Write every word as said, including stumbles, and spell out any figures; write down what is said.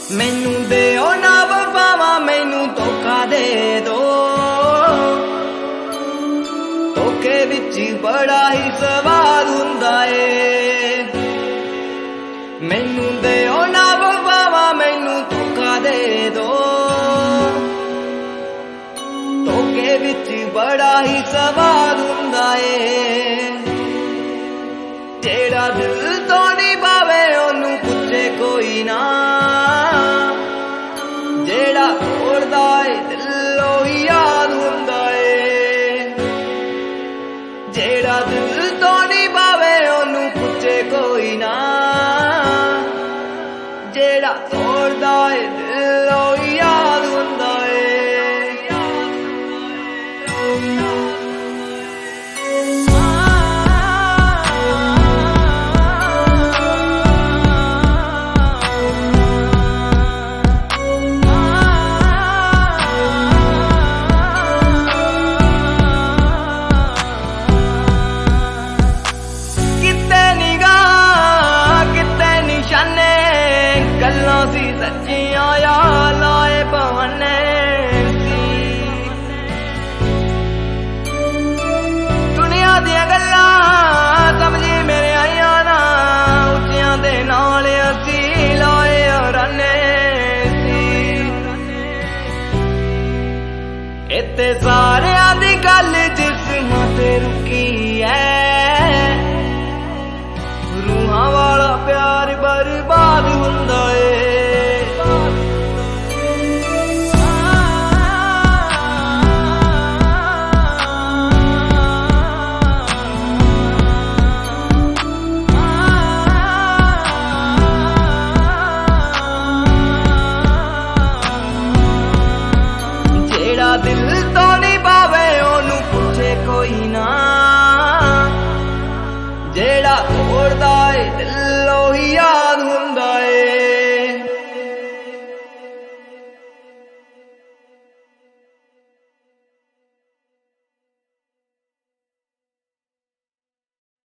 मैनू देओ ना वफावा मैनू धोखा दे दो, धोखे विच बड़ा ही स्वाद हुंदा ए। मैनू देओ ना वफावा मैनू धोखा दे दो, धोखे विच बड़ा ही स्वाद हुंदा ए। जेड़ा दिल तो निभावे ओनू पुछे कोई ना, जेड़ा तोड़दा ए दिल ओही याद हुंदा ए। जेड़ा दिल तो निभावे ओनू पुछे कोई ना, जेड़ा तोड़दा ए